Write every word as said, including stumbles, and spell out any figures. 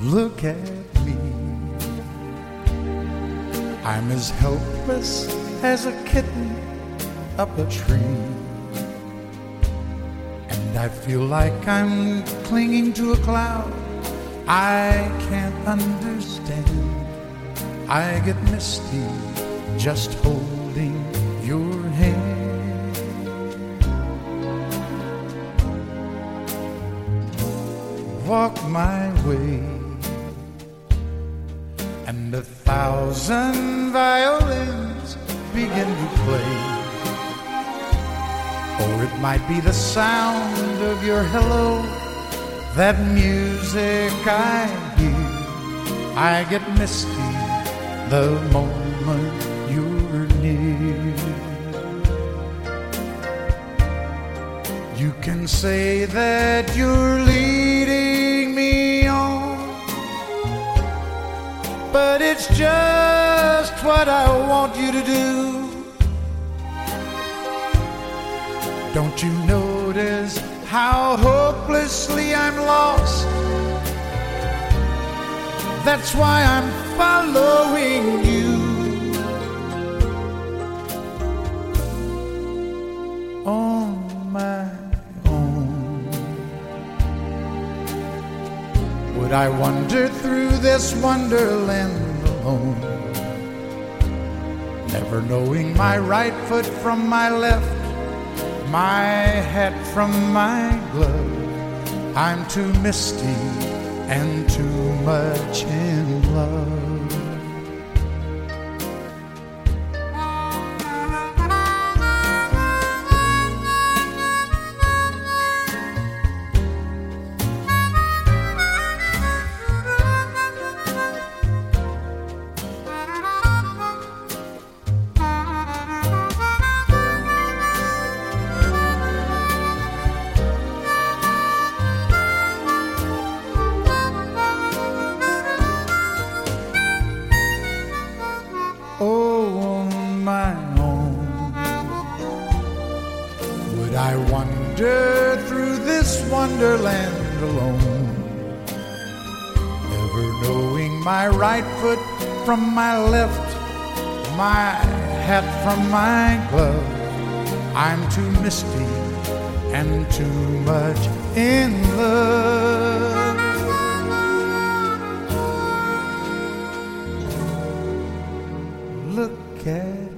Look at me. I'm as helpless as a kitten up a tree, and I feel like I'm clinging to a cloud I can't understand. I get misty just holding your hand. Walk my way, and a thousand violins begin to play. Or it might be the sound of your hello, that music I hear. I get misty the moment you're near. You can say that you're leading me on, but it's just what I want you to do. Don't you notice how hopelessly I'm lost? That's why I'm following you. On my own, would I wander through this wonderland alone, never knowing my right foot from my left, my hat from my glove? I'm too misty and too much in love. Would I wander through this wonderland alone, never knowing my right foot from my left, my hat from my glove? I'm too misty and too much in love. Look at